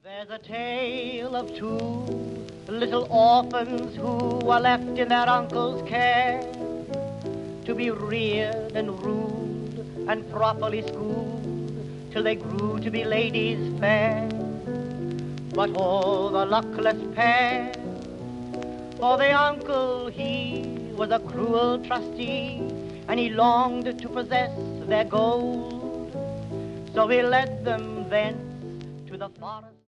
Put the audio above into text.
There's a tale of two little orphans who were left in their uncle's care to be reared and ruled and properly schooled till they grew to be ladies fair. But oh, the luckless pair, for the uncle, he was a cruel trustee, and he longed to possess their gold. So he led them thence to the forest.